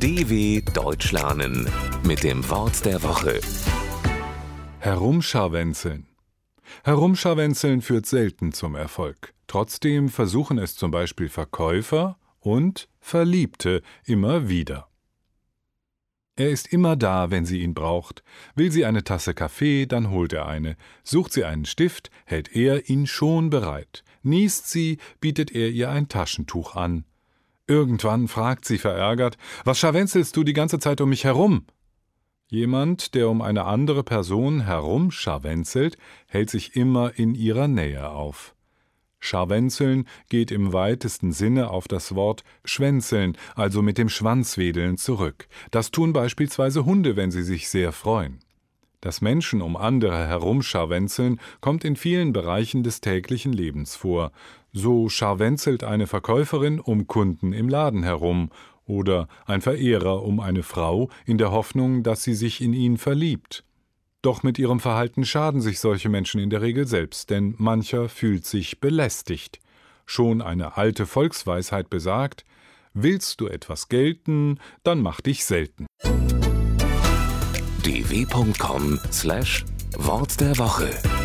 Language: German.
DW Deutsch lernen mit dem Wort der Woche. Herumscharwenzeln. Herumscharwenzeln führt selten zum Erfolg. Trotzdem versuchen es zum Beispiel Verkäufer und Verliebte immer wieder. Er ist immer da, wenn sie ihn braucht. Will sie eine Tasse Kaffee, dann holt er eine. Sucht sie einen Stift, hält er ihn schon bereit. Niest sie, bietet er ihr ein Taschentuch an. Irgendwann fragt sie verärgert: »Was scharwenzelst du die ganze Zeit um mich herum?« Jemand, der um eine andere Person herumscharwenzelt, hält sich immer in ihrer Nähe auf. Scharwenzeln geht im weitesten Sinne auf das Wort schwänzeln, also mit dem Schwanz wedeln, zurück. Das tun beispielsweise Hunde, wenn sie sich sehr freuen. Dass Menschen um andere herumscharwenzeln, kommt in vielen Bereichen des täglichen Lebens vor. So scharwenzelt eine Verkäuferin um Kunden im Laden herum oder ein Verehrer um eine Frau in der Hoffnung, dass sie sich in ihn verliebt. Doch mit ihrem Verhalten schaden sich solche Menschen in der Regel selbst, denn mancher fühlt sich belästigt. Schon eine alte Volksweisheit besagt: Willst du etwas gelten, dann mach dich selten. dw.com/Wort der Woche